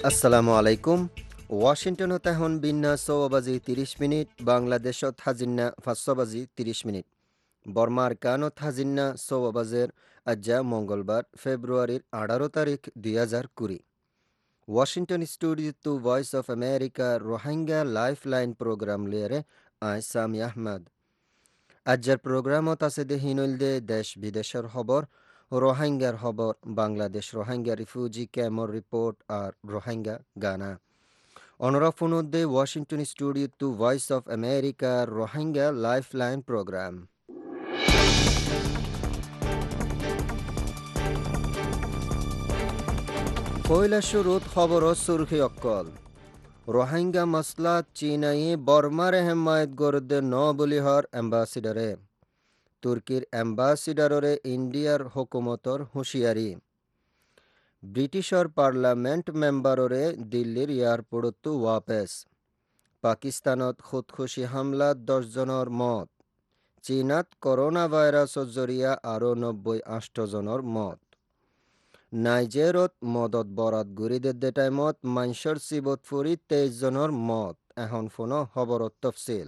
আসসালামু আলাইকুম। ওয়াশিংটনত এখন বিন্যা ৬ ৩০ মিনিট, বাংলাদেশত হাজিন্না ৫ ৩০ মিনিট। বর্মার কানত হাজিন্না ৬ আজ্জা মঙ্গলবার ফেব্রুয়ারির ১৮ তারিখ ২০২০। Washington studio to voice of America Rohingya life line program লিয়ারে আই সামি আহমদ। আজ্জার প্রোগ্রামত আছে দে হিনইলদে দেশ বিদেশের খবর, রোহিঙ্গার খবর, বাংলাদেশ রোহিঙ্গা রিফিউজি ক্যাম্পর রিপোর্ট আর রোহিঙ্গা গানা। অনরাফুনুদ্দে Washington studio to voice of America Rohingya lifeline program. পয়লা শুরুত খবর সুরখি অক্কল। রোহিঙ্গা মসলা চীনাই বর্মার হেমায়ত গরদে ন বলিহর অ্যাম্বাসিডারে। তুর্কির অ্যাম্বাসিডাররে ইন্ডিয়ার হুকুমতর হুঁশিয়ারি। ব্রিটিশর পার্লামেন্ট মেম্বাররে দিল্লির এয়ারপোর্টতো ওয়াপেস। পাকিস্তানত খুদকুশি হামলাত 10 জনের মত। চীনাত করোনা ভাইরাসর জরিয়া আরও 98 জনের মত। নাইজেরত মদত বরাত গুরিদের টাইমত মাইনসর সিবত ফুরি 23 জনের মত। এখন ফোনো খবরত তফসিল।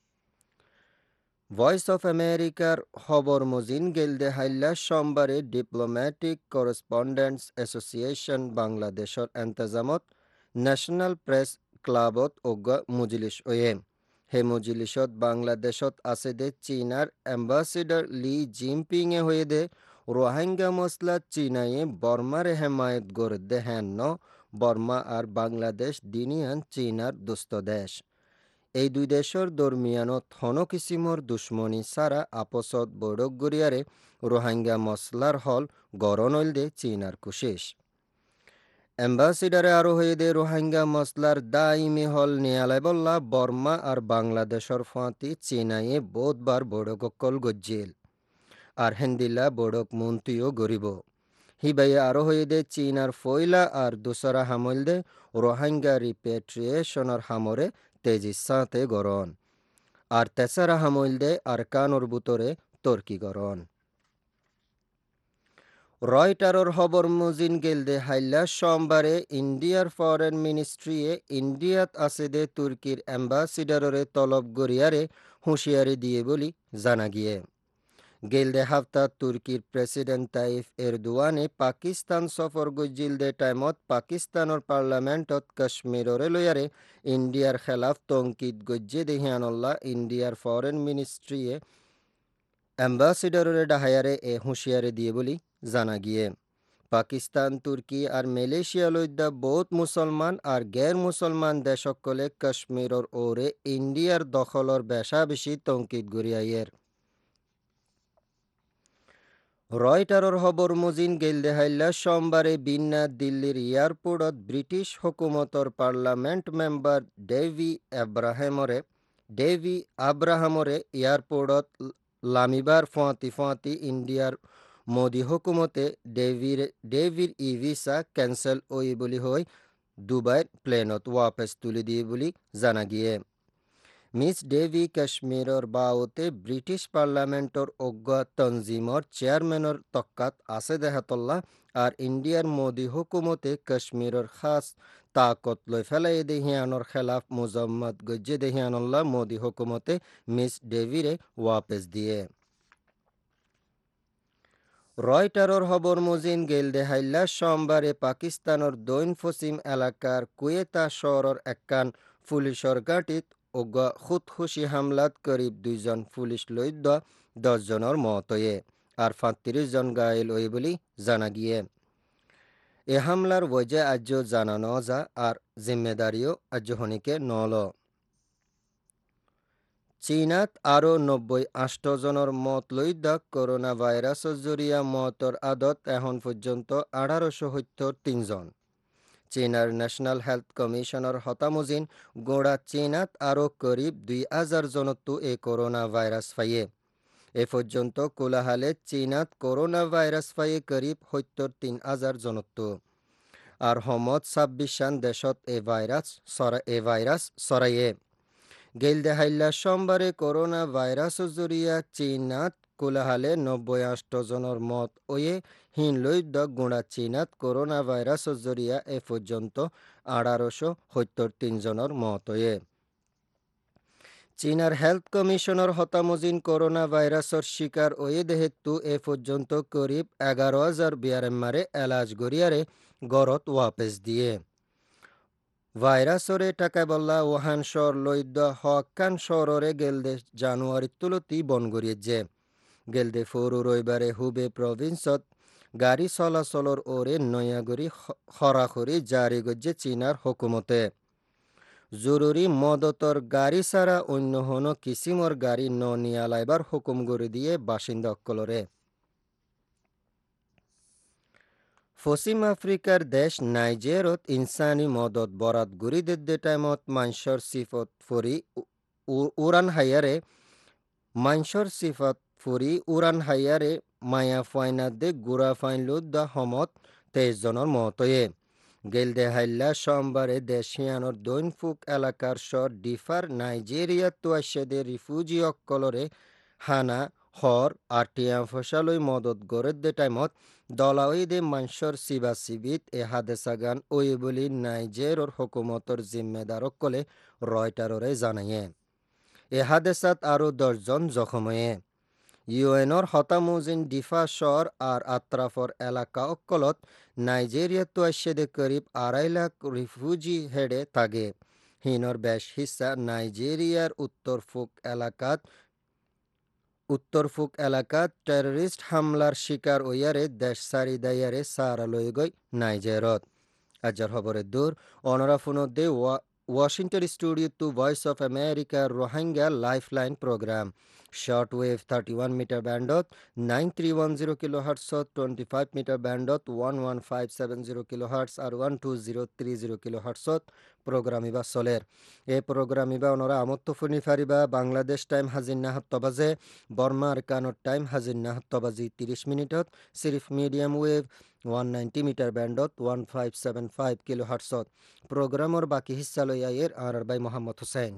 ভয়েস অফ আমেরিকার খবর মজিন গেলদে হাইল্লা সোমবারে ডিপ্লোম্যাটিক করেসপন্ডেন্টস অ্যাসোসিয়েশন বাংলাদেশর এন্তেজামত ন্যাশনাল প্রেস ক্লাবত ওগা মুজলিস ওয়েম। হে মুজলিসত বাংলাদেশত আছে দে চীনার অ্যাম্বাসিডার লি জিনপিং এ হয়ে দে রোহিঙ্গা মসলা চীনায়ে বর্মার হেমায়ত গড়ে হ্যান ন। বর্মা আর বাংলাদেশ দিনিয়ান চীনার দুস্থ দেশ। এই দুই দেশের দরমিয়ানত হন কিসিমর দুশ্মনী সারা আপসত বৈঠক গড়িয়ারে রোহিঙ্গা মসলার হল গরনইল দে চীনার কুশেষ। অ্যাম্বাসিডারে আরও হয়ে দে রোহিঙ্গা মসলার দাইমি হল নিয়ালাই বল্লা বর্মা আর বাংলাদেশর ফাঁতি চীনাইয়ে বোধবার বৈঠককল গজ্জিল। আর হেন্দিল্লা বৈঠক মন্ত্রীও গরিব। হিবাইয়ে আরও হয়ে দে চীনার ফয়লা আর দুসরা হামল দে রোহিঙ্গা রিপেট্রিয়েশনের হামরে তেজি সাঁতে গরন। আর তেসারা হামল দে আর কানোর বুতরে তর্কি গরন। রয়টারর খবর মুজিন গেলদে হাইল্লা সোমবারে ইন্ডিয়ার ফরেন মিনিস্ট্রিয়ে ইন্ডিয়াত আছে দে তুর্কির অ্যাম্বাসিডাররে তলব গড়িয়ারে হুঁশিয়ারি দিয়ে বলি জানা গিয়ে। গেলদে হাফতা তুর্কির প্রেসিডেন্ট তাইফ এরদোয়ানে পাকিস্তান সফর গজ্জিলদে টাইমত পাকিস্তানের পার্লামেন্টত কাশ্মীররে লয়ারে ইন্ডিয়ার খেলাফ তঙ্কিত গজ্জে দেহিয়ানল্লা ইন্ডিয়ার ফরেন মিনিস্ট্রিয়ে অ্যাম্বাসিডাররে ডাহায়ারে এ হুঁশিয়ারি দিয়ে বলি জানা গিয়ে। পাকিস্তান, তুর্কি আর মালয়েশিয়া লইদ্যা বহুত মুসলমান আর গैर মুসলমান দেশকলে কাশ্মীরর ওরে ইন্ডিয়ার দখলর বেশা বেশি তঙ্কিত গড়িয়াইয়ের। রয়টারর খবর মুজিন গেলদে হাইল্লা সোমবারে বিন্না দিল্লির এয়ারপোর্টত ব্রিটিশ হুকুমতর পার্লামেন্ট মেম্বার ডেভি আব্রাহামরে এয়ারপোর্টত লামিবার ফোঁতি ফোঁতি ইন্ডিয়ার মোদি হুকুমতে ডেভির ই ভিসা ক্যান্সেল ওই বলি হই দুবাইয়ের প্লেনত ওয়াপস তুলে দিয়ে বলি জানা গিয়ে। মিস ডেভি কাশ্মীরর বাওতে ব্রিটিশ পার্লামেন্টর অজ্ঞ তনজিমর চেয়ারম্যানর তক্কাত আছে দেহাতল্লা আর ইন্ডিয়ার মোদি হুকুমতে কাশ্মীরর খাস তাকত লই ফেলাই দেহিয়ানোর খেলাফ মুজম্মদ গজ্জে দেহিয়ানুল্লাহ মোদি হুকুমতে মিস ডেভিরে ওয়াপস দিয়ে। রয়টারর খবর মুজিন গেলদে হাইল্লা সোমবারে পাকিস্তানের দৈন পশ্চিম এলাকার কুয়েতা শহরের একখান পুলিশর গাঁটিত ওগা খুদকুশি হামলাত করিব 2 জন পুলিশ লইদ্য 10 জনের মত হয়ে আর 35 জন গায়েল হয়ে বলি জানা গিয়ে। এ হামলার ওজে আজ্য জানা ন যা আর জিম্মেদারিও আজ্য হনিকে নল। চীনাত আরও 98 জনের মত লইদ্যা করোনা ভাইরাসর জরিয়া মতর আদত এখন পর্যন্ত 1873 জন। চীনার ন্যাশনাল হেলথ কমিশনের হতামুজিন গোড়া চীনাত আরও করিব 2000 জনতো এ করোনা ভাইরাস ফাইয়ে। এ পর্যন্ত কোলাহালে চীনাত করোনা ভাইরাস ফাইয়ে করিব 73,000 জনতো। আর হমত 26 দেশত এ ভাইরাস ছড়াইয়ে। গেলদে হাইল্লা সোমবারে করোনা ভাইরাস জরিয়া চীনাত কোলাহালে 98 জনের মত ওয়ে হিনলৈদ গুণা চীনাত করোনা ভাইরাস জরিয়া এ পর্যন্ত 1873 জনের মত ওয়ে চীনার হেলথ কমিশনার হতামজিন করোনা ভাইরাসর শিকার ওয়ে দেহেতু এ পর্যন্ত করিব 11,000 বিয়ারেমারে এলাজ গরিয়ারে গরত ওয়াপেস দিয়ে ভাইরাসরে টাকা বল্লা ওহান শহর লৈদ্য হকান শহরে গেলদে জানুয়ারি তুলতি বন গরিয়েছে গেলদে ফরু রবিবারে হুবে প্রভিন্সত গাড়ি চলাচলর ওরে নয়াগরি খরাখরি জারি গজ্জে চীনার হুকুমতে জরুরি মদতর গাড়ি ছাড়া অন্য হন কিসিমর গাড়ি ন নিয়ালাইবার হুকুম করে দিয়ে বাসিন্দা অক্কলরে পশ্চিম আফ্রিকার দেশ নাইজেরত ইনসানি মদত বরাত গুরি দেদ্দে টাইমত মানসর সিফত ফরি উড়ান হাইয়ারে মানসর সিফত ফরি উড়ান হাইয়ারে মায়া ফাইনাত দে গুড়া ফাইনলুদ দা হমত 23 জনের মতয়ে গেলদে হাইল্লা সোমবারে দেশিয়ানোর দৈনফুক এলাকার শর ডিফার নাইজেরিয়া তোয়াশেদে রিফিউজি অক্কলরে হানা হর আরটিএম ফসালই মদত গড়ের দে টাইমত দলাওইদে মানসর সিবা সিবিত এ হাদেসাগান ওই বলি নাইজেরর হুকুমতর জিম্মেদারক কলে রয়টাররে জানাইয়ে এ হাদেসাত আরও 10 জন জখময়ে ইউএনর হতামুজিন ডিফা শহর আর আত্রাফর এলাকা অক্কলত নাইজেরিয়া তোয়াশেদে করিব 2.5 লাখ রিফিউজি হেডে তাগে হিনর বেশ হিস্সা নাইজেরিয়ার উত্তর ফুক এলাকাত টেররিস্ট হামলার শিকার ওয়ারে দেশ সারি দায়ারে সারা লই গই নাইজেরত আজার খবরের দূর অনরাফুনদে Washington studio to voice of America Rohingya lifeline program short wave 31 metre ব্যান্ডত 9310 কিলোহার্টজ 25 মিটার ব্যান্ডত 11570 কিলোহার্টজ আর 12030 কিলোহার্টজ প্রোগ্রাম ইবা চলের এই প্রোগ্রাম ইবা অনরা আমত্ত ফুনি ফারিবা বাংলাদেশ টাইম হাজির নাহাত্ত বাজে বর্মার কানোর টাইম হাজির নাহাত্ত বাজি 30 মিনিটত সিরিফ মিডিয়াম ওয়েভ 190 মিটার ব্যান্ডত 1575 কিলোহার্টজ প্রোগ্রামর বাকি হিস্সা লই আয়ের আর বাই Mohammad Hossain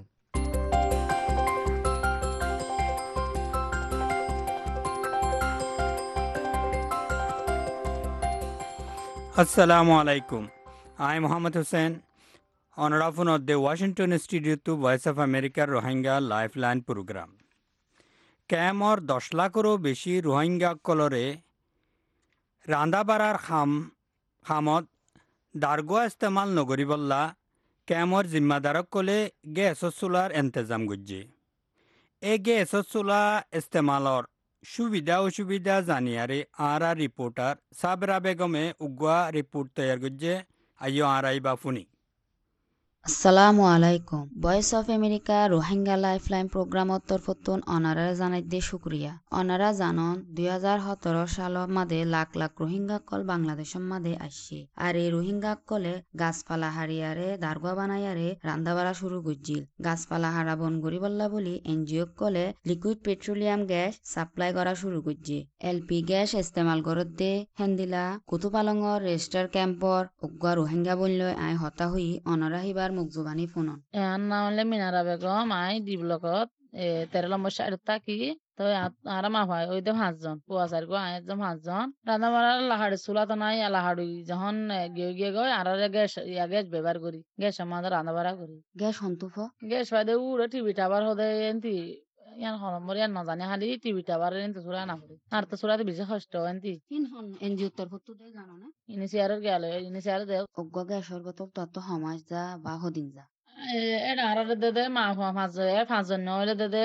Assalamu alaikum. I am Muhammad Hussain, honorable of the Washington Studio to Voice of America Rohingya Lifeline Program. ক্যামর 10 লাখেরও বেশি রোহিঙ্গা কলরে রান্দাবাড়ার খামত দারগোয়া ইস্তেমাল নগরীবল্লা ক্যামর জিম্মাদারক কলে গ্যাস চুলার এন্তেজাম গুজ্জে এ গ্যাস চুলা ইস্তেমালর সুবিধা অসুবিধা জানিয়ারে আর রিপোর্টার সাবরা বেগমে উগুয়া রিপোর্ট তৈয়ার গুজ্জে আইয় আর আইবা ফুনি আসসালামু আলাইকুম voice of America Rohingya lifeline প্রোগ্রামত তরফতুন অনারা জানাই দে শুক্রিয়া অনারা জানন 2017 সালত মাদে লাখ লাখ রোহিঙ্গা কল বাংলাদেশের মাদে আসছে আর এই রোহিঙ্গা কলে গাছপালা হারিয়ারে দারগা বানাইয়ারে রান্দাবাড়া শুরু করছিল গাছপালা হারা বন গরিবল্লা বলি এনজিও কলে লিকুইড পেট্রোলিয়াম গ্যাস সাপ্লাই করা শুরু করছে এলপি গ্যাস ইস্তেমাল করত দে হেন্দিলা কুতুপালংর রেজিস্টার ক্যাম্পর উগ্গা রোহিঙ্গা বললে আই হতা হই অনারা হিবার মুখজুবানি ফোনন এর নাম হলে মিনারা বেগম আই ডি ব্লকত 13 নম্বর সাইডত থাকি তো আর মা ভাই ওই তো 5 জন পুয়াশার গো আই একদম 5 জন রান্না বাড়ার লাহাড়ি চুলা তো নাই লাহাড়ি যখন গিয়ে গিয়ে গয় আর গ্যাস গ্যাস ব্যবহার করি গ্যাস আমাদের রান্না বাড়া করি গ্যাস হন্তুফ গ্যাস ফাইদে উড়ে টিভি টাবার হদে এনতি ইয়ান হরমর ইয়ান নজানে খালি টিভি টাবার এনতি চুলা না করি আর তো চুলাতে বেশি কষ্ট এনতি তিন হন এনজিও তরফতু দে জানো না ইনিশিয়ারের গেলে ইনিশিয়ার দে উগ্গা গ্যাসর বোতল তত সমাজ যা বা হদিন যা এটা আর দে মা 5 জন হইলে দে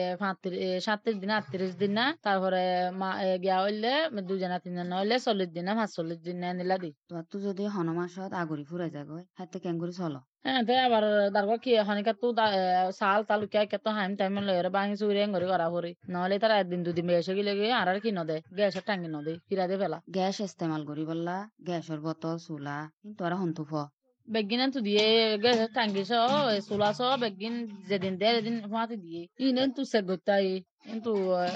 37 দিন 38 দিন না তারপরে মা গিয়া হইলে 2 জন 3 জন হইলে 40 দিন না 45 দিন নিলা দি তোমার তো যদি হনমাসত আগরি ফুরাই যাগয় হাতে কেঙ্গুরি চলো হ্যাঁ তে আবার তারপর কি হনিকা তো সাল তালু কে কত হাইম টাইম লয়ে বাঙি চুরি ঘরে করা করি নহলে তারা একদিন দুদিন বেশি গেলে গিয়ে আর কি নদে গ্যাসের টাঙ্গি নদে কিরা দে ফেলা গ্যাস ইস্তেমাল করি বললা গ্যাসর বোতল চুলা কিন্তু আর হন্তুফ বেগিন তো দিয়ে গ্যাসের টাঙ্গি সহ চুলা সহ বেগিন যেদিন দেয় এদিন ফাঁতি দিয়ে ইনেন তো সে গতাই কিন্তু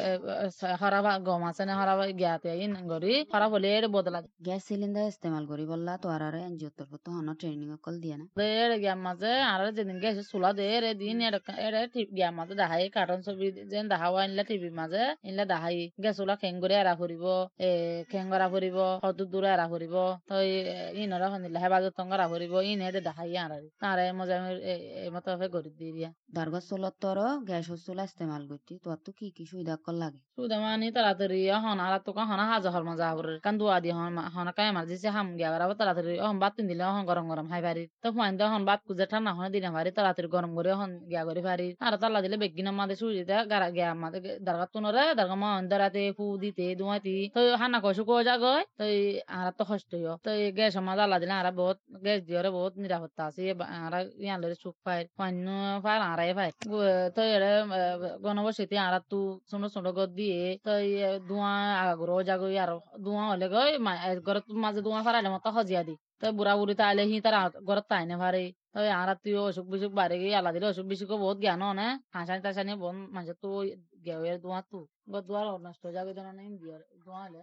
খারাপ গম আছে না খারাপ জ্ঞাতে ইন গরি খারাপ হলে এর বদলা গ্যাস সিলিন্ডার ইস্তেমাল করি বললা তো আর এনজিও তরফ তো হন ট্রেনিং কল দিয়ে না এর জ্ঞান মাঝে আর যেদিন গেছে চুলা দে এর দিন এর জ্ঞান মাঝে দেখাই কার্টন ছবি যেন দেখাওয়া ইনলে টিভি মাঝে ইনলে দেখাই গ্যাস চুলা খেঙ্গুরে এরা ফুরিব খেঙ্গরা ফুরিব হত দূরে এরা ফুরিব তো ইনরা শুনিলে হেবাজত তঙ্গরা ফুরিব ইন হেডে দেখাই আর তারে মজা মতো গরি দিয়ে দারগা চুলত তর গ্যাস চুলা ইস্তেমাল করতি তো তো কি সুবিধা কল লাগে সুদা মানি তাড়াতাড়ি হন আর তো হন হাজা হর মজা হর কান দুয়া দি হন কাই এমার্জেন্সি হাম গিয়া আর তাড়াতাড়ি হন বাত তিন দিলে হন গরম গরম হাই পারি তো ফাইন দে হন বাত কুজে ঠান্ডা হন দিনে পারি তাড়াতাড়ি গরম করে হন গিয়া করে পারি আর তাল্লা দিলে বেগিনা মাদে সুজিতে গারা গিয়া মাদে দারগা তুনরে দারগা মা অন্দরাতে ফু দিতে দুয়াতি তো হানা কসু কো জাগয় তো আর তো কষ্ট হইও তো গ্যাস মাদে আল্লাহ দিলে আর বহুত গ্যাস দিওরে বহুত নিরাপত্তা আছে আর ইয়ান লরে সুখ পাই ফাইন ফার আরাই পাই তো এরে গণবসতি আর তু ছোট ছোট গদ দিয়ে তো ধোঁয়া আগাগো জাগো আর ধোঁয়া হলে গই ঘরের মাঝে ধোঁয়া ফারাইলে মতো হজিয়া দি তো বুড়া বুড়ি তাইলে হি তার ঘরত তাই না পারে তো আর তুই অসুখ বিসুখ বাড়ে গিয়ে আল্লাহ দিলে অসুখ বিসুখ বহুত জ্ঞান না হাসানি টাসানি বোন মাঝে তো গেউয়ের ধোঁয়া তু দুয়ার নষ্ট যাবে তো না ইন্ডিয়ার ধোঁয়া হলে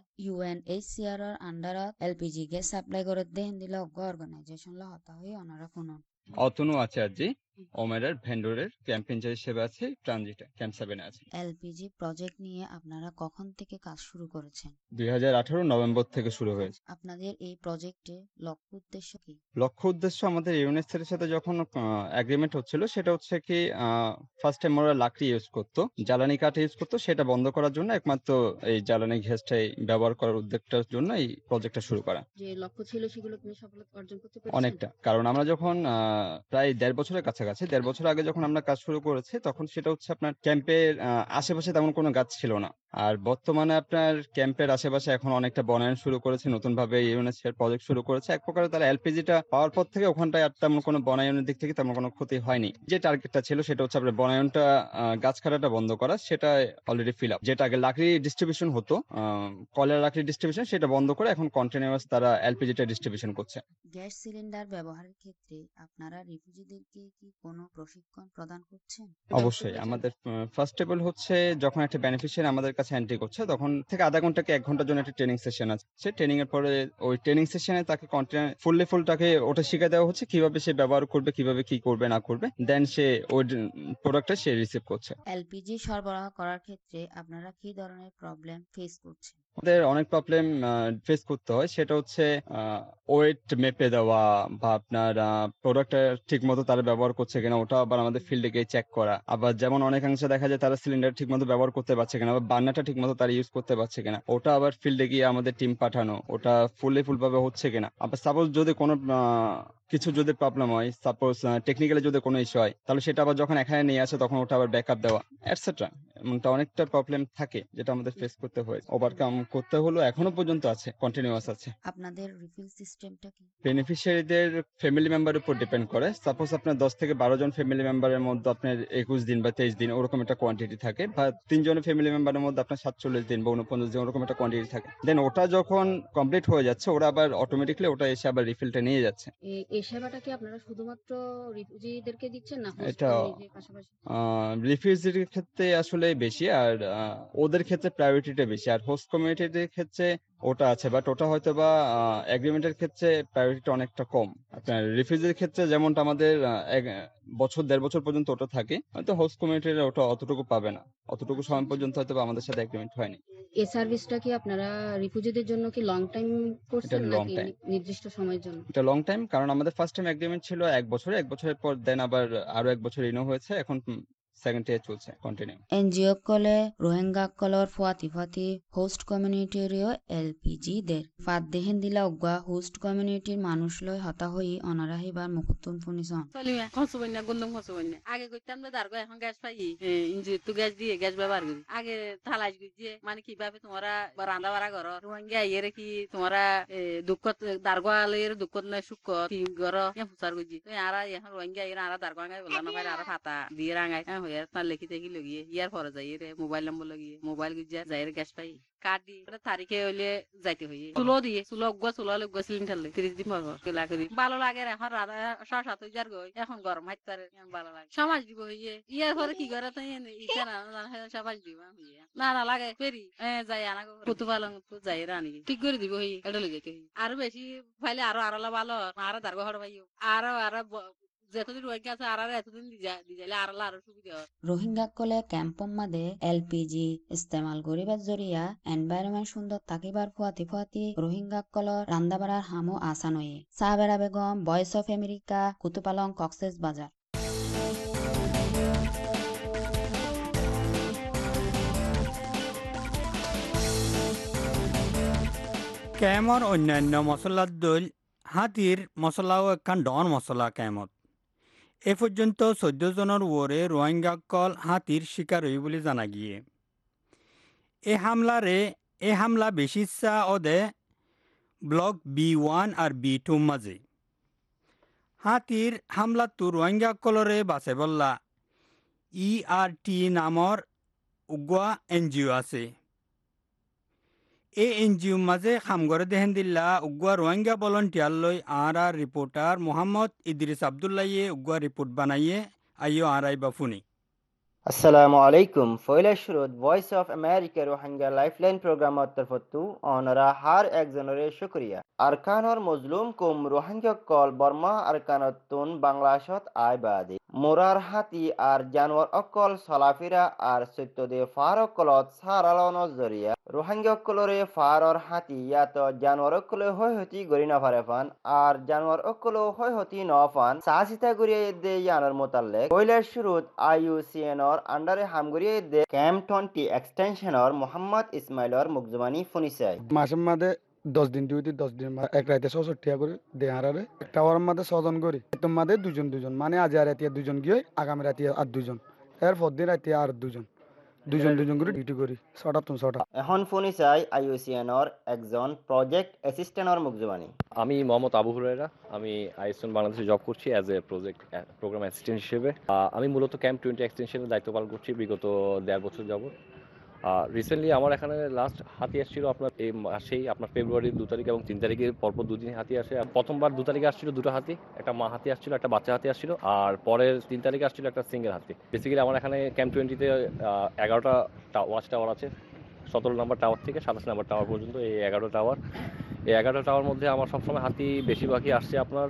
UNHCR এর আন্ডারত এলপিজি গ্যাস সাপ্লাই করে দেন দিলে অর্গানাইজেশন লা হতা হই অনারা কোন অতনু আচার্যি ওমেরের ভেন্ডরের ক্যাম্প ইনচার্জ হিসেবে আছে ট্রানজিটে ক্যাম্প 7 আছে এলপিজি প্রজেক্ট নিয়ে আপনারা কখন থেকে কাজ শুরু করেছেন 2018 নভেম্বর থেকে শুরু হয়েছে আপনাদের এই প্রজেক্টে লক্ষ্য উদ্দেশ্য কি লক্ষ্য উদ্দেশ্য আমাদের ইউনেস্কোর সাথে যখন এগ্রিমেন্ট হচ্ছিল সেটা হচ্ছে কি ফার্স্ট টাইম ওরা লাকড়ি ইউজ করতো জ্বালানি কাঠ ইউজ করতো সেটা বন্ধ করার জন্য একমাত্র এই জ্বালানি গ্যাসটাই ব্যবহার করার উদ্যোগটার জন্য এই প্রজেক্টটা শুরু করা যে লক্ষ্য ছিল সেগুলো তুমি সফলতা অর্জন করতে অনেকটা কারণ আমরা যখন প্রায় 1.5 বছরের কাছাকাছি 1.5 বছর আগে যখন আমরা কাজ শুরু করেছি তখন সেটা হচ্ছে আপনার ক্যাম্পের আশেপাশে তেমন কোনো গাছ ছিল না আর বর্তমানে আপনার ক্যাম্পের আশেপাশে এখন অনেকটা বনায়ন শুরু করেছে নতুন ভাবে ইউনেস্কোর প্রজেক্ট শুরু করেছে এক প্রকারে তারা এলপিজিটা পাওয়ার পর থেকে ওখানটায় আর তেমন কোনো বনায়নের দিক থেকে তেমন কোনো ক্ষতি হয়নি যে টার্গেটটা ছিল সেটা হচ্ছে আপনার বনায়নটা গাছ কাটাটা বন্ধ করা সেটা অলরেডি ফিল আপ যেটা আগে লাকড়ি ডিস্ট্রিবিউশন হতো কয়লার লাকড়ি ডিস্ট্রিবিউশন সেটা বন্ধ করে এখন কন্টিনিউয়াস তারা এলপিজিটা ডিস্ট্রিবিউশন করছে গ্যাস সিলিন্ডার ব্যবহারের ক্ষেত্রে আপনারা রিফিউজিদেরকে কি কোনো প্রশিক্ষণ প্রদান করছেন অবশ্যই আমাদের ফার্স্ট টেবল হচ্ছে যখন একটা বেনিফিশিয়ারি আমাদের কাছে এন্ট্রি করছে তখন থেকে আধা ঘন্টা কি 1 ঘন্টার জন্য একটা ট্রেনিং সেশন আছে সেই ট্রেনিং এর পরে ওই ট্রেনিং সেশনে তাকে ফুলটাকে ওটা শিখিয়ে দেওয়া হচ্ছে কিভাবে সে ব্যবহার করবে কিভাবে কি করবে না করবে দেন সে ওই প্রোডাক্টটা সে রিসিভ করছে এলপিজি সরবরাহ করার ক্ষেত্রে আপনারা কি ধরনের প্রবলেম ফেস করছেন আমাদের অনেক প্রবলেম ফেস করতে হয় সেটা হচ্ছে ওয়েট মেপে দেওয়া বা আপনার প্রোডাক্টটা ঠিক মতো তারা ব্যবহার করছে কিনা ওটা আবার আমাদের ফিল্ডে গিয়ে চেক করা আবার যেমন অনেকাংশে দেখা যায় তারা সিলিন্ডার ঠিক মতো ব্যবহার করতে পারছে কিনা বা বার্নারটা ঠিক মতো তারা ইউজ করতে পারছে কিনা ওটা আবার ফিল্ডে গিয়ে আমাদের টিম পাঠানো ওটা ফুলভাবে হচ্ছে কিনা আবার সাপোজ যদি কোনো কিছু যদি প্রবলেম হয় সাপোজ টেকনিক্যালি যদি কোনো ইস্যু হয় তাহলে সেটা আবার যখন এখানে নিয়ে আসে তখন ওটা আবার ব্যাকআপ দেওয়া এটসেট্রা এমনটা অনেকটা প্রবলেম থাকে যেটা আমাদের ফেস করতে হয়েছে ওভারকাম করতে হলো এখনো পর্যন্ত আছে কন্টিনিউয়াস আছে আপনাদের রিফিল সিস্টেমটা কি বেনিফিশিয়ারিদের ফ্যামিলি মেম্বারের উপর ডিপেন্ড করে সাপোজ আপনার 10 থেকে 12 জন ফ্যামিলি মেম্বারের মধ্যে আপনার 21 দিন বা 23 দিন ওরকম একটা কোয়ান্টিটি থাকে বা 3 জনের ফ্যামিলি মেম্বারের মধ্যে আপনার 47 দিন বা 49 দিন ওরকম একটা কোয়ান্টিটি থাকে দেন ওটা যখন কমপ্লিট হয়ে যাচ্ছে ওরা আবার অটোমেটিক্যালি ওটা এসে আবার রিফিলটা নিয়ে যাচ্ছে এই সেবাটা কি আপনারা শুধুমাত্র রিফিউজিদেরকে দিচ্ছেন না হোস্ট এটা কমিউনিটির পাশাপাশি রিফিউজির ক্ষেত্রে আসলে বেশি আর ওদের ক্ষেত্রে প্রায়োরিটিটা বেশি আর হোস্ট কমিউনিটির ক্ষেত্রে ওটা আছে বাট ওটা হয়তো বা এগ্রিমেন্টের ক্ষেত্রে প্রায়োরিটিটা অনেকটা কম আপনার রিফিউজির ক্ষেত্রে যেমনটা আমাদের 1.5 বছর পর্যন্ত ওটা থাকে হয়তো হোস্ট কমিউনিটির ওটা অতটুকু পাবে না অতটুকু সময় পর্যন্ত হয়তো বা আমাদের সাথে এগ্রিমেন্ট হয়নি এই সার্ভিসটা কি আপনারা রিফিউজিদের জন্য কি লং টাইম করছেন long নাকি time। নির্দিষ্ট সময়ের জন্য এটা লং টাইম কারণ আমাদের ফার্স্ট টাইম এগ্রিমেন্ট ছিল 1 বছরের পর দেন আবার আরো 1 বছর রিনিউ হয়েছে এখন সেকেন্ড ইয়ার চলছে কন্টিনিউ এনজিও কলে রোহিঙ্গা কলর ফুয়াতি হোস্ট কমিউনিটিরিও এলপিজি দের ফাদ দেহেন দিলা উগা হোস্ট কমিউনিটির মানুষ লয় হতা হই অনারাহিবার মুকুতুম ফুনিসন চলিমা খসবইনা গন্দম খসবইনা আগে কইতাম না দারগো এখন গ্যাস পাই ইঞ্জি তো গ্যাস দিয়ে গ্যাস ব্যবহার করি আগে থালাজ গিয়ে মানে কিভাবে তোমরা রান্না বাড়া করো রোহিঙ্গা ইয়েরে কি তোমরা দুঃখ দারগো আলের দুঃখ না সুখ কি করো এ ফুসার গজি তো আরা এখন রোহিঙ্গা ইয়েরা আরা দারগো আঙ্গাই বলা না ভাই আরা ফাতা দিয়ে রাঙ্গাই হয়ে তার লেখি থেকে লগিয়ে ইয়ার পরে যাই রে মোবাইল নম্বর লগিয়ে মোবাইল গুজিয়া যাই রে গ্যাস পাই কার্ড দি তারিখে হইলে যাইতে হইয়ে চুলো দিয়ে চুলো গুয়া সিলিন্ডার লে 30 দিন পর কেলা করি ভালো লাগে এখন রাধা 6-7 গই এখন গরম হাইতে পারে ভালো লাগে সমাজ দিব হইয়ে ইয়ার পরে কি করে তাই ইটা না সমাজ দিব হইয়ে না লাগে ফেরি যাই আনা কত ভালো তো যাই রানি ঠিক করে দিব হই এটা লই যেতে আর বেশি ফাইলে আরো ভালো আর দারগো হড় ভাইও আরো যতদিন রোহিঙ্গা আছে আর এতদিন দিজাইলে আরো সুবিধা হয় রোহিঙ্গাসকলে ক্যাম্পম্মাদে এলপিজি ইস্তেমাল করিবার জরিয়া এনভায়রনমেন্ট সুন্দর থাকিবার ফুয়াতি রোহিঙ্গাসকলৰ রান্দা বাড়ার হামো আসান হয়ে সাহাবেরা Begum voice of America Kutupalong Cox's Bazar. ক্যামর অন্যান্য মশলার দল হাতির মশলাও একখান ডন মশলা ক্যামত এ পর্যন্ত 14 জনের ওরে রোহিঙ্গাসকল হাতির শিকার হই বলে জানা গিয়ে এ হামলা বেশি ইচ্ছা ওদে ব্লক B1 আর B2 মাঝে হাতির হামলা তো রোহিঙ্গাসকলরে বাঁচে বললা ERT নামৰ উগুয়া NGO আছে এই NGO মাঝে খামগরে দেহেন দিল্লা উগুয়া রোহিঙ্গা ভলান্টিয়ার লই আর রিপোর্টার মোহাম্মদ ইদ্রিস আবদুল্লাহিয়ে উগুয়া রিপোর্ট বানাইয়ে আইও আর বাফুনি। আসসালামু আলাইকুম ফয়লা শুরুত voice of America Rohingya lifeline প্রোগ্রামত তরফতু অনরা হার একজনরে শুকরিয়া আরকানর মজলুম কুম রোহিঙ্গা কল বর্মা আরকানতুন বাংলাদেশত আই বাদে মোরার হাতি আর জানোয়ার অকল সলাফিরা আর সত্যদে ফার অকলত সারালনৰ জরিয়া রোহিঙ্গা কলরে ফারর হাতি ইয়াত জানোয়ার অকলে হয় হতি গরি নফারেফান আর জানোয়ার অকলে হয় হতি নফান সাহসিতা গরিয়ে দে ইয়ানর মোতাল্লেক ফয়লা শুরুত IUCN আন্ডারে হামগরিয়ে দে ক্যাম্প 20 এক্সটেনশনর মোহাম্মদ ইসমাইলর মুকজমানি ফুনিসাই মাসের মাঝে 10 দিন ডিউটি 10 দিন এক রাতে 66 টাকা করে দেহারে একটা ওয়ার মাঝে 6 জন করি একদম মাঝে দুজন মানে আজ আর রাতে 2 জন গিয়ে আগামী রাতে আর 2 জন এর পর দিন রাতে আর 2 জন করে ডিউটি করি 6টা এখন ফুনিসাই IUCNর একজন প্রজেক্ট অ্যাসিস্ট্যান্টর মুকজমানি। আমি মোহাম্মদ আবু হুরায়রা, আমি আইএসএন বাংলাদেশে জব করছি অ্যাজ এ প্রোগ্রাম অ্যাসিস্ট্যান্ট হিসেবে। আমি মূলত ক্যাম্প 20 এক্সটেনশনের দায়িত্ব পালন করছি বিগত 1.5 বছর যাবত। রিসেন্টলি আমার এখানে লাস্ট হাতি আসছিল আপনার এই মাসেই আপনার ফেব্রুয়ারির 2 তারিখ এবং 3 তারিখের পরপর 2 দিন হাতি আসে। প্রথমবার 2 তারিখে আসছিল 2টা হাতি, একটা মা হাতি আসছিল, একটা বাচ্চা হাতি আসছিল, আর পরের 3 তারিখে আসছিল একটা সিঙ্গেল হাতি। বেসিক্যালি আমার এখানে ক্যাম্প 20-তে 11টা ওয়াচ টাওয়ার আছে, 17 নম্বর টাওয়ার থেকে 27 নম্বর টাওয়ার পর্যন্ত এই 11টা টাওয়ার। এই 11টা টাওয়ার মধ্যে আমার সবসময় হাতি বেশিরভাগই আসছে আপনার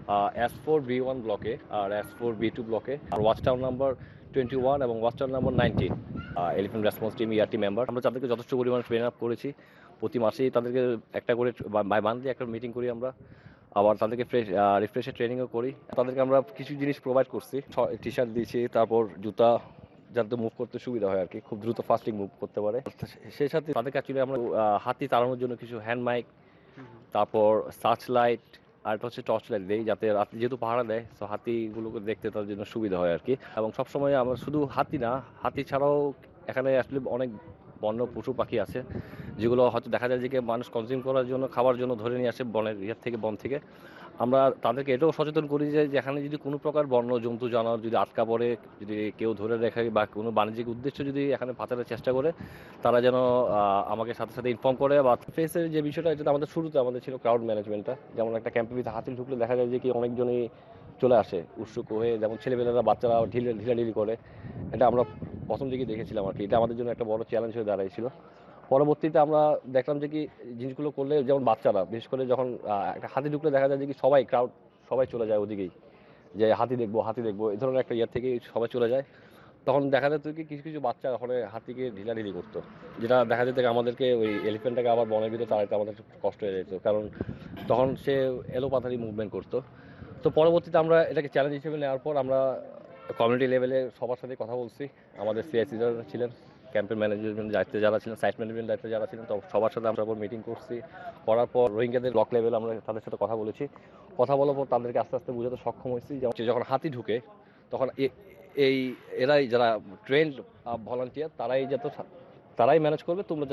S4 B1 ব্লকে আর S4 B2 ব্লকে, আর ওয়াচ টাওয়ার নাম্বার 21 এবং watch tower number 19 elephant response team ERT member. আমরা তাদেরকে যথেষ্ট পরিমাণে ট্রেন আপ করেছি, প্রতি মাসেই তাদেরকে একটা করে বাই মান্থলি একটা মিটিং করি আমরা, আবার তাদেরকে রিফ্রেশের ট্রেনিংও করি। তাদেরকে আমরা কিছু জিনিস প্রোভাইড করছি, টি-শার্ট দিয়েছি, তারপর জুতা, যাতে মুভ করতে সুবিধা হয় আর কি, খুব দ্রুত ফাস্টিং মুভ করতে পারে। সেই সাথে তাদেরকে অ্যাকচুয়ালি আমরা হাতি তাড়ানোর জন্য কিছু হ্যান্ড মাইক, তারপর সার্চ লাইট আর একটা হচ্ছে টর্চ লাইট দেই, যাতে রাতে যেহেতু পাহারা দেয় তো হাতিগুলোকে দেখতে তার জন্য সুবিধা হয় আর কি। এবং সবসময় আমরা শুধু হাতি না, হাতি ছাড়াও এখানে আসলে অনেক বন্য পশু পাখি আছে যেগুলো হয়তো দেখা যায় যে মানুষ কনজিউম করার জন্য, খাবার জন্য ধরে নিয়ে আসে বনের বন থেকে। আমরা তাদেরকে এটাও সচেতন করি যে এখানে যদি কোনো প্রকার বন্য জন্তু জানোয়ার যদি আটকা পড়ে, যদি কেউ ধরে রেখে বা কোনো বাণিজ্যিক উদ্দেশ্যে যদি এখানে পাচারের চেষ্টা করে, তারা যেন আমাকে সাথে সাথে ইনফর্ম করে। বা ফেসের যে বিষয়টা, এটা আমাদের শুরুতে আমাদের ছিল ক্রাউড ম্যানেজমেন্টটা। যেমন একটা ক্যাম্পের ভিতরে হাতি ঢুকলে দেখা যায় যে কি অনেকজনই চলে আসে উৎসুক হয়ে, যেমন ছেলেমেয়েরা বাচ্চারা ঢিলাঢিলি করে। এটা আমরা প্রথম দিকে দেখেছিলাম আর কি, এটা আমাদের জন্য একটা বড় চ্যালেঞ্জ হয়ে দাঁড়াইছিল। পরবর্তীতে আমরা দেখলাম যে কি জিনিসগুলো করলে, যেমন বাচ্চারা বিশেষ করে যখন একটা হাতি ঢুকলে দেখা যায় যে কি সবাই চলে যায় ওদিকেই, যে হাতি দেখবো এই ধরনের একটা থেকে সবাই চলে যায়। তখন দেখা যেত কি কিছু বাচ্চা ওখানে হাতিকে ঢিলাঢিলি করতো, যেটা দেখা যেত আমাদেরকে ওই এলিফ্যান্টটাকে আবার বনের ভিতরে তাড়াইতে আমাদের কষ্ট হয়ে যেত, কারণ তখন সে এলোপাথারি মুভমেন্ট করতো। তো পরবর্তীতে আমরা এটাকে চ্যালেঞ্জ হিসেবে নেওয়ার পর আমরা কমিউনিটি লেভেলে সবার সাথে কথা বলছি। আমাদের CIC ছিলেন, ক্যাম্পের ম্যানেজমেন্ট দায়িত্বে যারা ছিলেন, সাইট ম্যানেজমেন্ট দায়িত্বে যারা ছিলেন, তো সবার সাথে আমরা মিটিং করছি। করার পর রোহিঙ্গাদের ব্লক লেভেলে আমরা তাদের সাথে কথা বলেছি। কথা বলার পর তাদেরকে আস্তে আস্তে বোঝাতে সক্ষম হয়েছি যে যখন হাতি ঢুকে তখন এরাই যারা ট্রেন্ড ভলান্টিয়ার তারাই ম্যানেজ করবে, তোমরা জাস্ট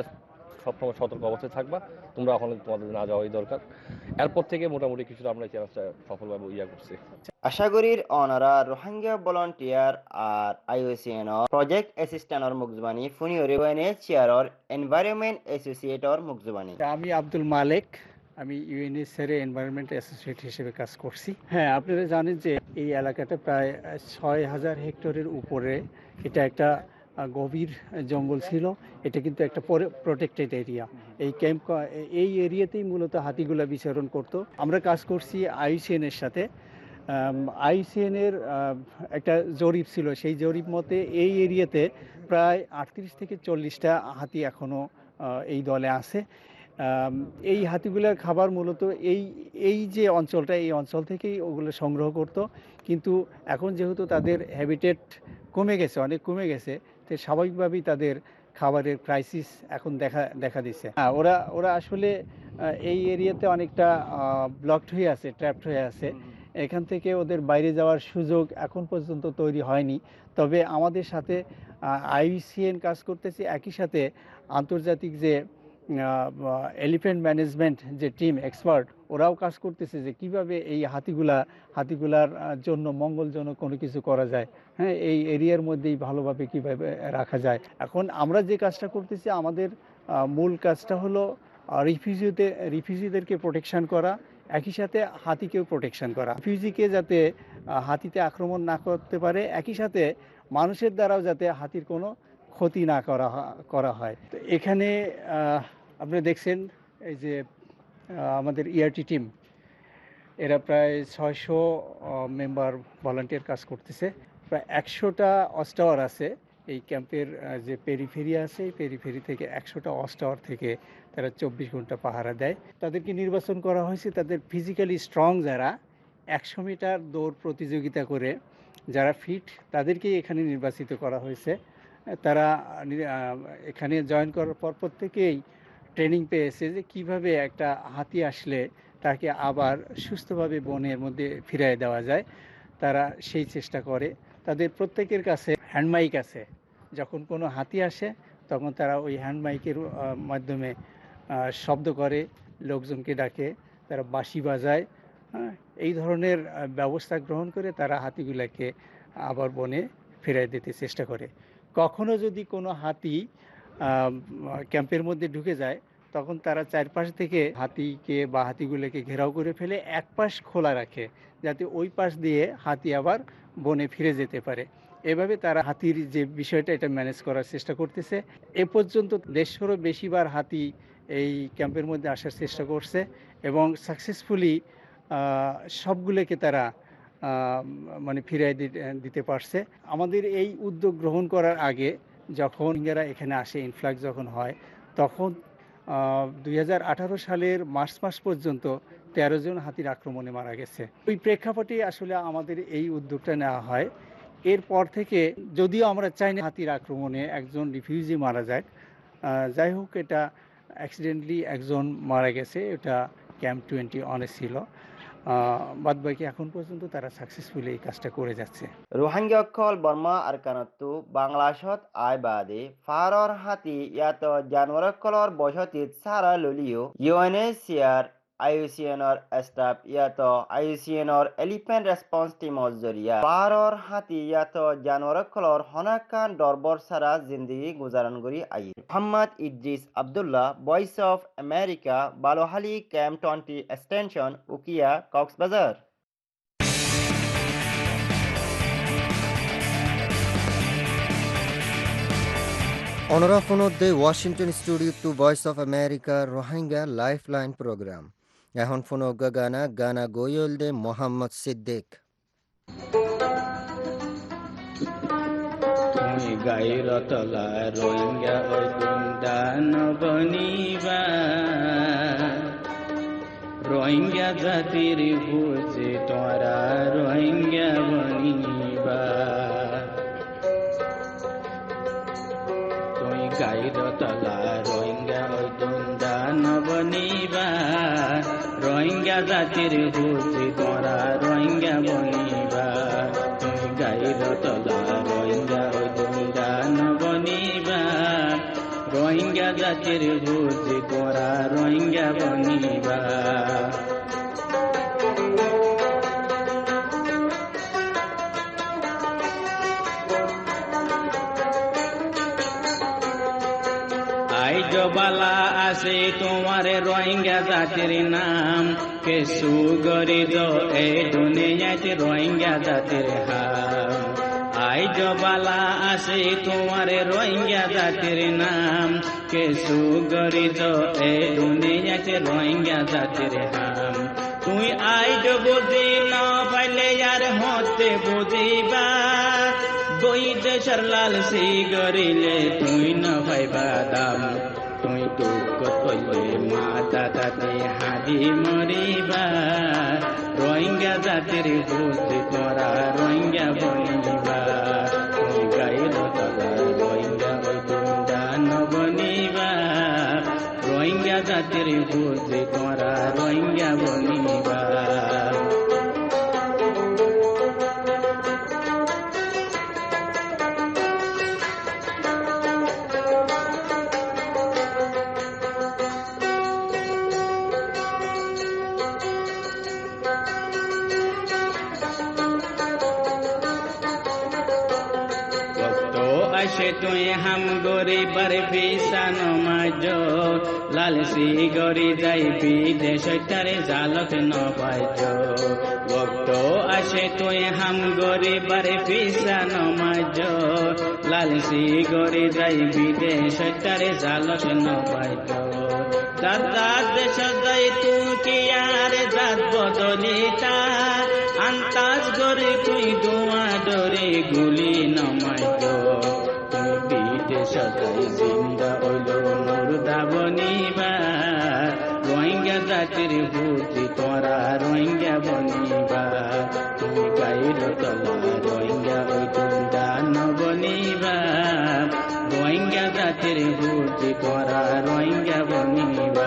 সবসময় সতর্ক অবস্থায় থাকবা, তোমরা ওখানে তোমাদের না যাওয়াই দরকার। এরপর থেকে মোটামুটি কিছুটা আমরা এই চ্যালেঞ্জটা সফলভাবে করছি। আশা করি অনারা রোহিঙ্গা ভলান্টিয়ার আর IUCN প্রজেক্ট অ্যাসিস্ট্যান্টর মুখজবানি ফুনিয়রে ওয়েনে চেয়ারর এনভায়রনমেন্ট অ্যাসোসিয়েটর মুখজবানি। আমি আব্দুল মালেক, আমি ইউএনএসআর এনভায়রনমেন্ট অ্যাসোসিয়েট হিসেবে কাজ করছি। হ্যাঁ, আপনারা জানেন যে এই এলাকাটা প্রায় 6000 হেক্টরের উপরে, এটা একটা গভীর জঙ্গল ছিল, এটা কিন্তু একটা প্রোটেক্টেড এরিয়া। এই এরিয়াতেই মূলত হাতিগুলা বিচরণ করত। আমরা কাজ করছি IUCN এর সাথে। IUCN এর একটা জরিপ ছিল, সেই জরিপ মতে এই এরিয়াতে প্রায় 38 থেকে 40টা হাতি এখনও এই দলে আছে। এই হাতিগুলার খাবার মূলত এই যে অঞ্চলটা, এই অঞ্চল থেকেই ওগুলো সংগ্রহ করত। কিন্তু এখন যেহেতু তাদের হ্যাবিটেট কমে গেছে, অনেক কমে গেছে, তো স্বাভাবিকভাবেই তাদের খাবারের ক্রাইসিস এখন দেখা দিচ্ছে। ওরা আসলে এই এরিয়াতে অনেকটা ব্লকড হয়ে আছে, ট্র্যাপড হয়ে আছে। এখান থেকে ওদের বাইরে যাওয়ার সুযোগ এখন পর্যন্ত তৈরি হয়নি। তবে আমাদের সাথে IUCN কাজ করতেছে, একই সাথে আন্তর্জাতিক যে এলিফ্যান্ট ম্যানেজমেন্ট যে টিম এক্সপার্ট, ওরাও কাজ করতেছে যে কিভাবে এই হাতিগুলার জন্য মঙ্গলজনক কোনো কিছু করা যায়। হ্যাঁ, এই এরিয়ার মধ্যেই ভালোভাবে কিভাবে রাখা যায়। এখন আমরা যে কাজটা করতেছি, আমাদের মূল কাজটা হলো রিফিউজিদেরকে প্রোটেকশন করা, একই সাথে হাতিকেও প্রোটেকশন করা। রিফিউজিকে যাতে হাতিতে আক্রমণ না করতে পারে, একই সাথে মানুষের দ্বারাও যাতে হাতির কোনো ক্ষতি না করা হয়। তো এখানে আপনারা দেখছেন এই যে আমাদের ERT টিম, এরা প্রায় 600 মেম্বার ভলান্টিয়ার কাজ করতেছে। প্রায় 100টা ওয়াচ টাওয়ার আছে এই ক্যাম্পের যে পেরিফেরি আছে, এই পেরিফেরি থেকে 100টা ওয়াচ টাওয়ার থেকে তারা 24 ঘন্টা পাহারা দেয়। তাদেরকে নির্বাচন করা হয়েছে, তাদের ফিজিক্যালি স্ট্রং যারা 100 মিটার দৌড় প্রতিযোগিতা করে যারা ফিট, তাদেরকেই এখানে নির্বাচিত করা হয়েছে। তারা এখানে জয়েন করার পর প্রত্যেকেই ট্রেনিং পেয়েছে যে কিভাবে একটা হাতি আসলে তাকে আবার সুস্থভাবে বনের মধ্যে ফিরিয়ে দেওয়া যায়। তারা সেই চেষ্টা করে। তাদের প্রত্যেকের কাছে হ্যান্ডমাইক আছে। যখন কোনো হাতি আসে তখন তারা ওই হ্যান্ডমাইকের মাধ্যমে শব্দ করে, লোকজনকে ডাকে, তারা বাঁশি বাজায়। এই ধরনের ব্যবস্থা গ্রহণ করে তারা হাতিগুলোকে আবার বনে ফিরিয়ে দিতে চেষ্টা করে। কখনো যদি কোনো হাতি ক্যাম্পের মধ্যে ঢুকে যায়, তখন তারা চারপাশ থেকে হাতিকে বা হাতিগুলোকে ঘেরাও করে ফেলে, এক পাশ খোলা রাখে যাতে ওই পাশ দিয়ে হাতি আবার বনে ফিরে যেতে পারে। এভাবে তারা হাতির যে বিষয়টা, এটা ম্যানেজ করার চেষ্টা করতেছে। এ পর্যন্ত 150-এরও বেশিবার হাতি এই ক্যাম্পের মধ্যে আসার চেষ্টা করছে এবং সাকসেসফুলি সবগুলোকে তারা ফিরিয়ে দিতে পারছে। আমাদের এই উদ্যোগ গ্রহণ করার আগে যখন রোহিঙ্গারা এখানে আসে, ইনফ্লাক্স যখন হয়, তখন 2018 সালের মার্চ মাস পর্যন্ত 13 জন হাতির আক্রমণে মারা গেছে। ওই প্রেক্ষাপটে আসলে আমাদের এই উদ্যোগটা নেওয়া হয়। এরপর থেকে যদিও আমরা চাই না হাতির আক্রমণে একজন রিফিউজি মারা যাক, যাই হোক, এটা অ্যাক্সিডেন্টলি একজন মারা গেছে, এটা ক্যাম্প 21 ছিল। বাদবাকি এখন পর্যন্ত তারা সাকসেসফুলি এই কাজটা করে যাচ্ছে। রোহিঙ্গাসকল বর্মা আরকানতো বাংলাদেশত আই বাদে ফাৰৰ হাতী ইয়াত জানুৱাৰসকলৰ বসতিত চাৰা ললিও UNHCR IUCNৰ ষ্টাফ ইয়াত IUCNৰ এলিফেন্ট ৰেছপন্স টিমৰ জৰিয়া ফাৰৰ হাতী ইয়াত জানুৱাৰসকলৰ হনাকান দৰবৰ চাৰা জিন্দগী গুজাৰণ কৰি আহি Mohammad Idris Abdullah, voice of America, Balukhali camp 20 extension, Ukhia, Cox's Bazar. অনরা ফোনত দে Washington studio to voice of America Rohingya lifeline programme. এখন ফোন গানা গোয়ল দে মোহাম্মদ সিদ্দিক। গাইর তলা রোহিঙ্গা ওই গুন্ডান বনিবা, রোহিঙ্গা জাতির বুঝে তোরা রোহিঙ্গা বনিবা। তুই গাইর তলা রোহিঙ্গা ওই গুন্ডান বনিবা, রোহিঙ্গা জাতির বুঝে তোরা রোহিঙ্গা বনিবা। তুই গাইর তলা রোহিঙ্গা ওই গুন্ডান বনিবা, রোহিঙ্গা জাতির বুঝি তোরা রোহিঙ্গা বনিবা বালা আছে তোমার রোহিঙ্গা জাতির নাম কেসু গরিদ এই দুনিয়াতে রোহিঙ্গা জাতির হাম আই বালা আছে তোমার রোহিঙ্গা জাতির নাম কেসু গরিদ এই দুনিয়াতে রোহিঙ্গা জাতির হাম তুই আই বুঝি না পাইলে আর হতে বুঝিবা দুই দেশের লালসি গরিলে তুই না পাইবা দাম তুই দুঃখ কইলে মাতা তাতে হাদি মরিবা রোহিঙ্গা জাতির বুঝি তোরা রোহিঙ্গা বনিবা তুই গাইল তলা রোহিঙ্গা দান বনিবা রোহিঙ্গা জাতির বুঝি তোরা রোহিঙ্গা বনিবা তুই হাম গরিবার ভিসা নমাজ লালসি গরি যাই বিদেশ তারে জালত নবাজ ভক্ত আসে তুই হাম গরিবার ভিসা নমাজ লালসি গরি যাই বিদেশ তারে জালত নবাজ দাদা দেশ যাই তুই কি আর জাত বদলিতা আন্তাজ গরি তুই দোয়া ডরে গুলি নমাজ সদাই জিন্দা ওইলো মুর্দা বনিবা রোহিঙ্গা জাতির বুঝি তোরা রোহিঙ্গা বনিবা তুমি গাইল তলা রোহিঙ্গা ওই দান বনিবা রোহিঙ্গা জাতির বুঝি তোরা রোহিঙ্গা বনিবা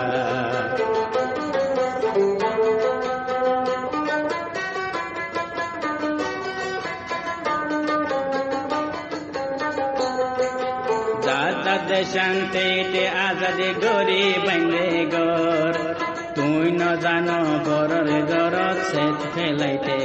শান্তিতে আজাদি গরি বাংলে গর তুই ন জানো গরর গরত সেত ফেলাইতে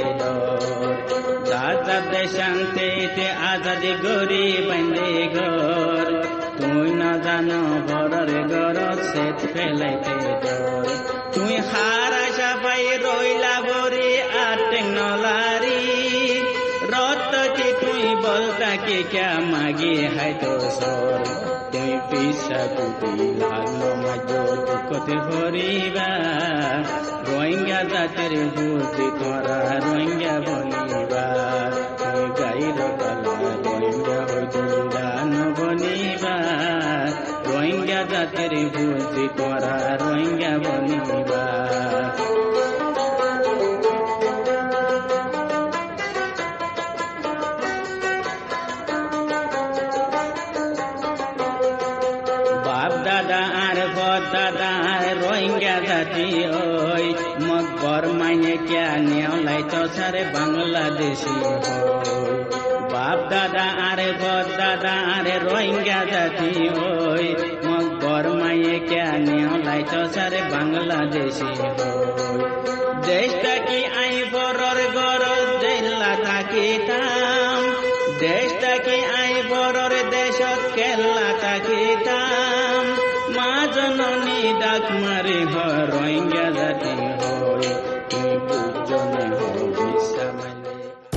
দাদা শান্তিতে আজাদি গরি বাংলে গর তুই ন জানো গরর গরত সেত ফেলাইতে তুই হারা সাপাই রইলা বরি আর টেকনোলারি রত কি তুই বলতা কি ক্যা মাগি হাই তো সর তুই পিসা কুটি লাল মাজো কতে ভরিবা রোহিঙ্গা জাতির বুঝি তোরা রোহিঙ্গা বনিবা তুই গাইর গলা রোহিঙ্গা ওই দান বনিবা রোহিঙ্গা জাতির বুঝি তোরা রোহিঙ্গা বনিবা রোহিঙ্গা জাতি ওই মকবর মাইনে ক্যা নেওলাই তো সারে বাংলাদেশি হই বাপ দাদা আরে বদ দাদা আরে রোহিঙ্গা জাতি ওই মকবর মাইনে ক্যা নেওলাই তো সারে বাংলাদেশি হই দেশটা কি আই বরর গরজ জেলা থাকিতাম দেশটা কি আই বরর দেশত কেল্লা থাকিতাম মা জননী ডাক মারে রোহিঙ্গা জাতি হই তুমি বুঝনে হইসা মাইলে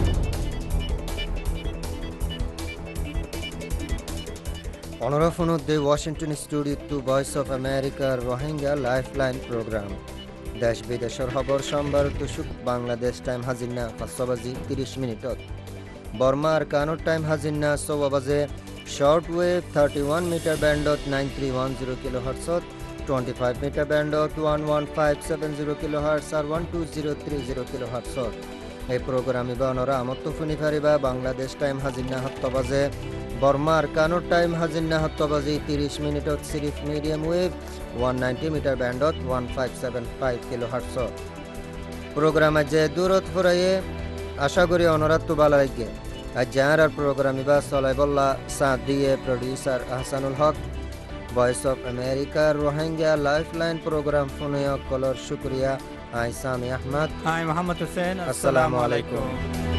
অনরাফনুদ্দে Washington studio to voice of আমেরিকার রোহিঙ্গা লাইফলাইন প্রোগ্রাম দেশ বিদেশের খবর সোমবার তুসুক বাংলাদেশ টাইম হাজিনা 5 বাজি 30 মিনিটত বর্মা আর কানুর টাইম হাজিনা 6 বাজে শর্ট ওয়েভ 31 মিটার ব্যান্ডত 9310 কিলোহার্টজত 25 মিটার ব্যান্ডত 11570 কিলোহার্টজ আর 12030 কিলোহার্টজত এই প্রোগ্রাম ইবানরা আমত্ত ফুনি ফারিবা বাংলাদেশ টাইম হাজিনা 7 বাজে বর্মা আর কানুর টাইম হাজিনা 7 বাজি 30 মিনিটত সিরিফ মিডিয়াম ওয়েভ 190 মিটার ব্যান্ডত 1575 কিলোহার্টজত প্রোগ্রাম আজ দূরত ফুরাইয়ে আশা করি অনরাত ভালো লাগে আজ যার প্রোগ্রাম ইবা সলাই বল্লা সাথ দিয়ে producer Ahsanul Haque voice of আমেরিকার রোহিঙ্গা লাইফলাইন প্রোগ্রাম ফোনে কলর শুক্রিয়া। আই সামি আহমদ। আই মোহাম্মদ হোসেন। আসসালামু আলাইকুম।